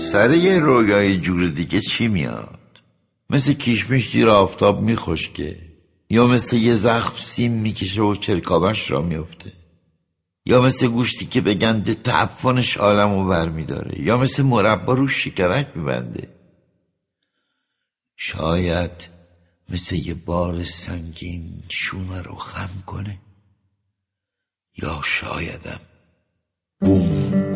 سر یه رویای جور دیگه چی میاد؟ مثل کیشمیش زیر آفتاب میخشکه، یا مثل یه زخم سیم میکشه و چرکابش را میفته، یا مثل گوشتی که به گنده تعفنش عالمو برمیداره، یا مثل مربا رو شکرک میبنده. شاید مثل یه بار سنگین شونه رو خم کنه، یا شایدم بوم